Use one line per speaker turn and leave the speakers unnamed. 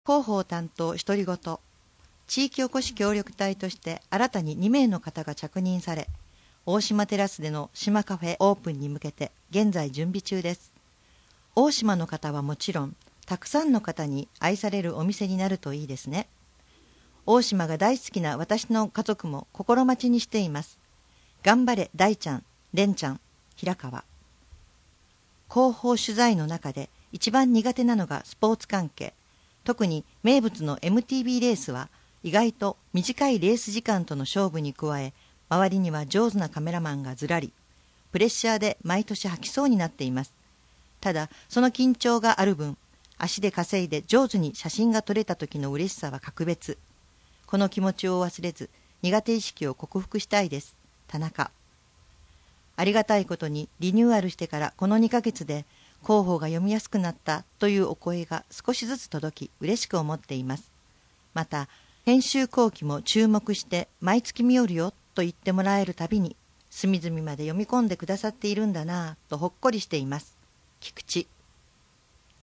広報担当独り言。地域おこし協力隊として新たに2名の方が着任され、大島テラスでの島カフェオープンに向けて現在準備中です。大島の方はもちろん、たくさんの方に愛されるお店になるといいですね。大島が大好きな私の家族も心待ちにしています。頑張れ大ちゃん、蓮ちゃん、平川。広報取材の中で一番苦手なのがスポーツ関係。特に名物の MTB レースは意外と短いレース時間との勝負に加え、周りには上手なカメラマンがずらり、プレッシャーで毎年吐きそうになっています。ただその緊張がある分、足で稼いで上手に写真が撮れた時の嬉しさは格別。この気持ちを忘れず、苦手意識を克服したいです。田中。ありがたいことにリニューアルしてからこの2ヶ月で広報が読みやすくなったというお声が少しずつ届き嬉しく思っています。また編集後期も注目して毎月見よるよと言ってもらえるたびに隅々まで読み込んでくださっているんだなぁとほっこりしています。菊池。